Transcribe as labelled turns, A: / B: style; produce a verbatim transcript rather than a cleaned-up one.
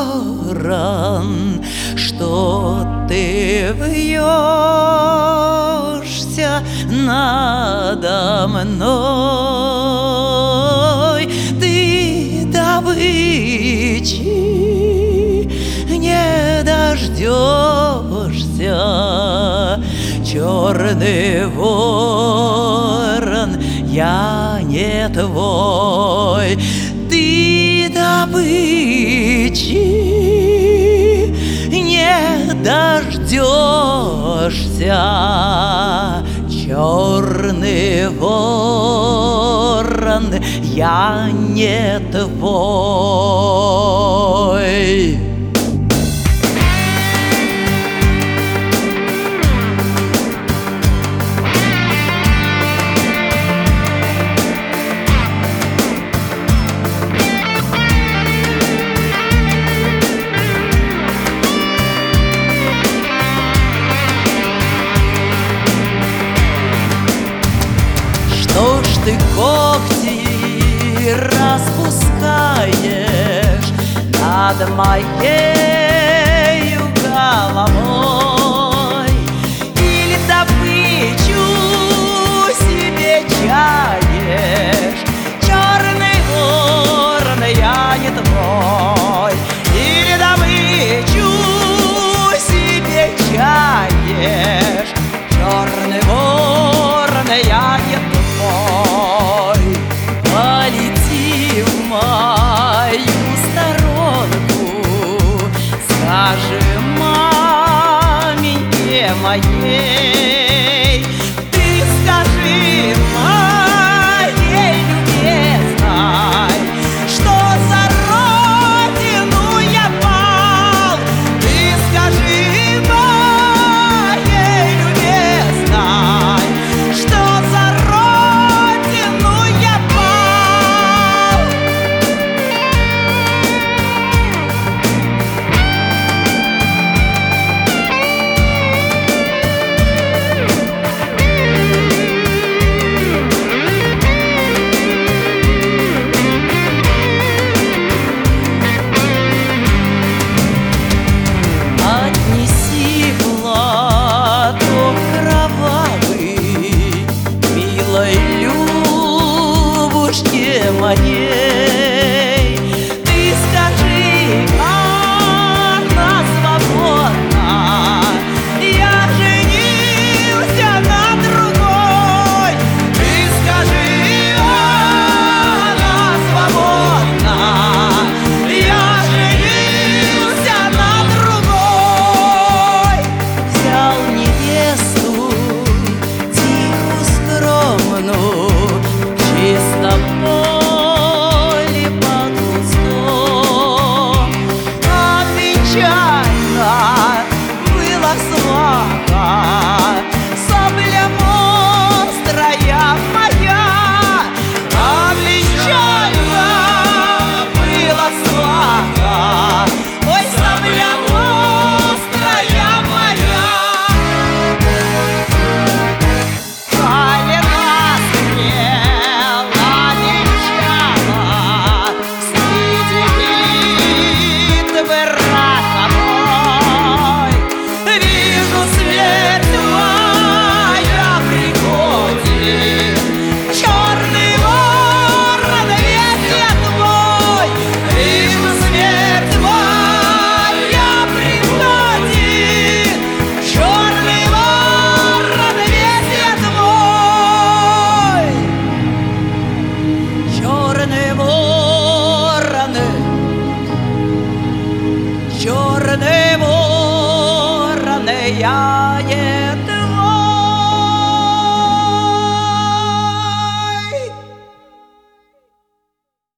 A: ворон, что ты вьешься надо мной. Ты добычи не дождешься, черный ворон, я не твой. Ты добычи не дождешься, черный ворон, я не твой. Что ж ты когти распускаешь над моей головой? Или добычу себе чаешь? Черный ворон, я не твой. Или добычу себе чаешь? Черный ворон, я не твой. Полети в мою сторонку, скажи маменьке моей. Ты скажи моей любезной, что за родину я пал. Ты скажи моей любезной, что за родину я пал. Отнеси платок кровавый милой Любушке моей. Ты скажи, она свободна, я женился на другой. Ты скажи, она свободна, я женился на другой. Взял невесту тихую, скромную, в чистом поле под кустом. Отвечайно была сваха, сабля острая моя. Отвечайно была сваха, ой, сабля острая моя. Калина стрела венчала среди битвы роковой. Вижу, смерть моя приходит, черный ворон, ведь я твой. Вижу, смерть моя приходит, черный ворон, ведь я твой. Черный ворон, черный ворон, я не